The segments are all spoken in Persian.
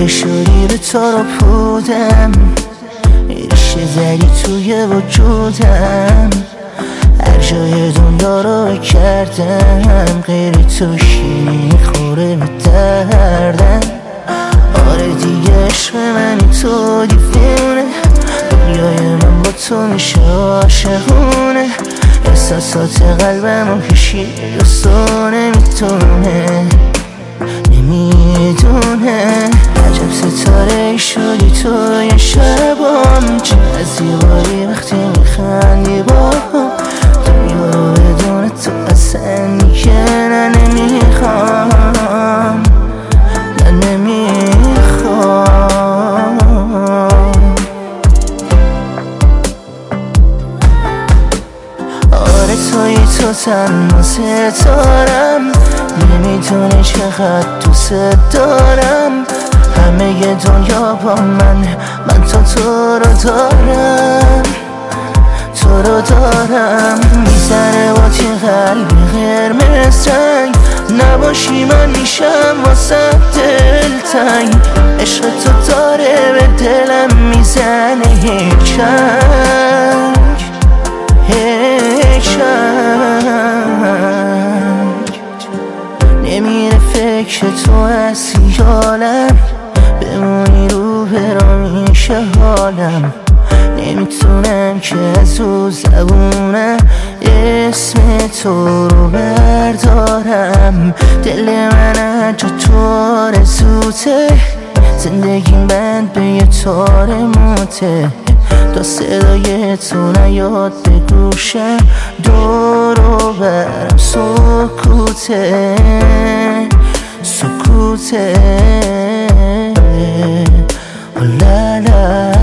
خیره شدی به تو رو پودم، ریشه زدی توی وجودم، هر جای دنیا رو کردم غیر تو شیرین خوره به دردم. آره دیگه عشق منی تو دیوونه، دنیای من با تو میشه عاشقونه، احساسات قلبمو کشی دوستو نمیتونه نمیدونه. عجب ستاره شدی توی شبام، چقدر زیبایی وقتی میخندی باهم، دنیا رو بدون تو اصلا دیگه نه نمیخوام نه نمیخوام. آره توی تو تنها ستارم، نمیدونه چقدر دوست دارم، همه دنیا با من تو رو دارم تو رو دارم. میزنه با چه قلبی قرمز رنگ، نباشی من میشم واسه دلتنگ، عشق تو داره به دلم میزنه یک چنگ یک چنگ. نمیره فکر تو از خیالم، بمونی رو برامیشه حالم، نمیتونم که از او زبونم اسم تو رو بردارم. دل من جا تو آرزوته، زندگیم بند به یه تار موته، تا صدای تو نیاد به گوشم دور و برم سکوته سکوته. لا لا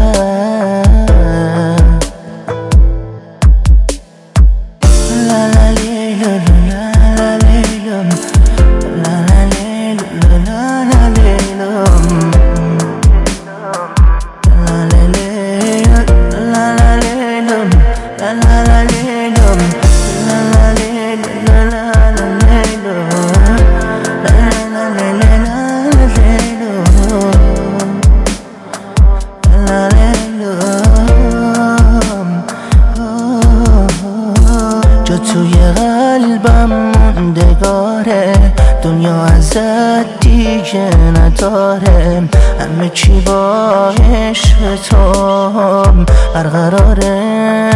جا توی قلبم موندگاره، دنیا ازت دیگه نداره، همه چی با عشق تو برقراره.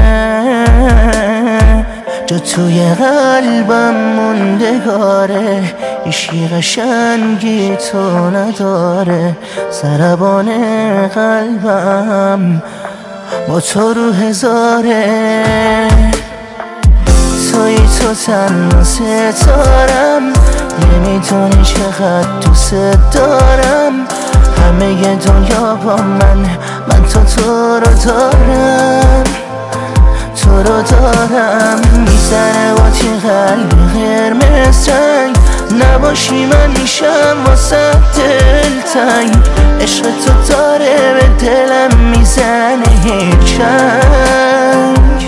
جا توی قلبم موندگاره، هیچی قشنگی تو نداره، ضربان قلبم با تو رو هزاره. توی تو تنها ستارم، نمیدونی چقدر دوست دارم، همه دنیا با من تو رو دارم تو رو دارم. میزنه با چه قلبی قرمز رنگ، نباشی من میشم واسه دلتنگ، عشق تو داره به دلم میزنه یک چنگ